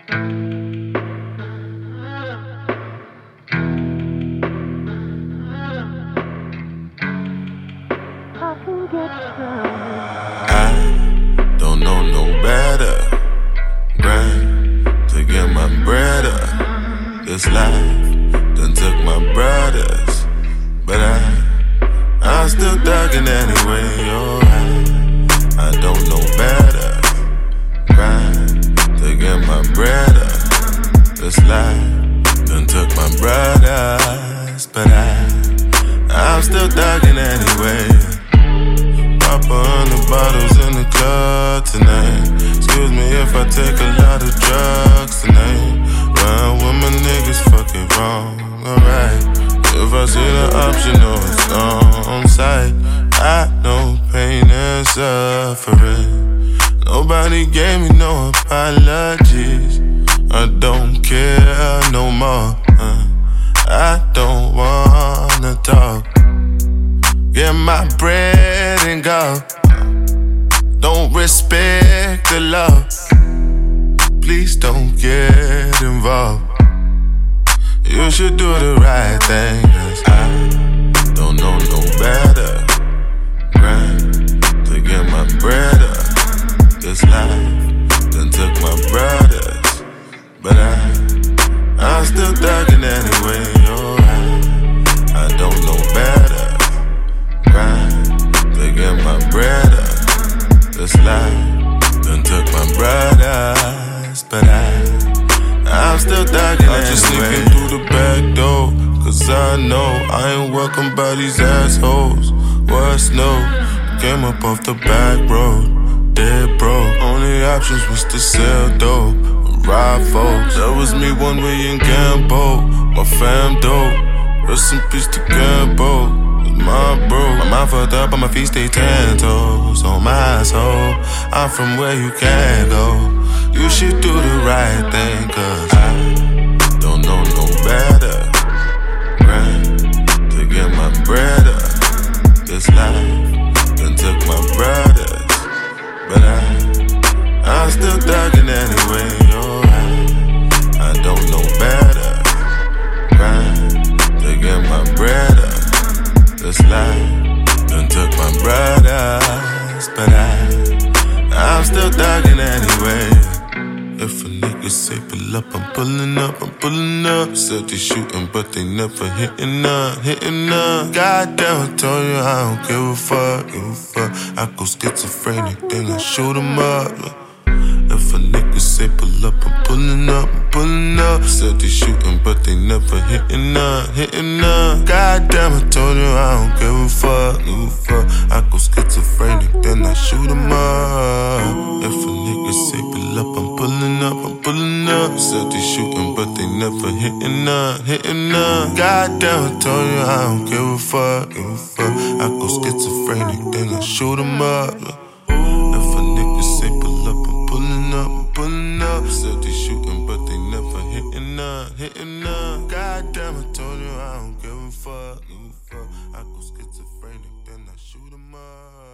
I don't know no better. Grind to get my bread up. This life done took my brothers, but I'm still thugging anyway. Oh, I don't know better. Grind to get my bread up. This life done took my brothers, but I'm still thugging anyway. Pop 100 bottles in the club tonight. Excuse me if I take a lot of drugs tonight. Run with my niggas, fuck it wrong, alright. If I see the option, know it's on sight. I know pain and suffering. Nobody gave me no apologies. I don't care no more. I don't wanna talk. Get my bread and go. Don't respect the law. Please don't get involved. You should do the right thing, 'cause I don't know no better. Grind to get my bread up. This life done took my brothers, but I'm still thugging anyway. Oh, I don't know better. Grind to get my bread up. This life done took my brothers, but I'm still thugging anyway. I'm just sneaking through the back door, 'cause I know I ain't welcome by these assholes. What's new? Came up off the back road, dead broke. Only options was to sell dope, rob folks. That was me one way in Gambo, my fam dope. Rest in peace to Gambo, my bro. My mind fucked up, but my feet stay 10 toes on my soul. I'm from where you can't go. You should do the right thing, 'cause I don't know no better. Grind to get my bread up. This life done took my brothers, but I'm still thugging anyway. Oh, I don't know better. Grind to get my bread up. This life done took my brothers, but I'm still thugging anyway. If a nigga say pull up, I'm pulling up, I'm pulling up. Said they shooting, but they never hitting up, hitting up. Goddamn, I told you I don't give a fuck, give a fuck. I go schizophrenic, then I shoot 'em up. If a nigga say pull up, I'm pulling up, I'm pulling up. Said they shooting, but they never hitting up, hitting up. Goddamn, I told you I don't give a fuck, give a fuck. I go schizophrenic, then I shoot 'em up. If a nigga say pull up, I'm pulling up, I'm pulling up. Said they shooting, but they never hitting up, hitting up. Goddamn, I told you I don't give a fuck, give a fuck. I go schizophrenic, then I shoot 'em up. If a nigga say pull up, I'm pulling up, I'm pulling up. Said they shooting, but they never hitting up, hitting up. Goddamn, I told you I don't give a fuck, give a fuck. I go schizophrenic, then I shoot 'em up.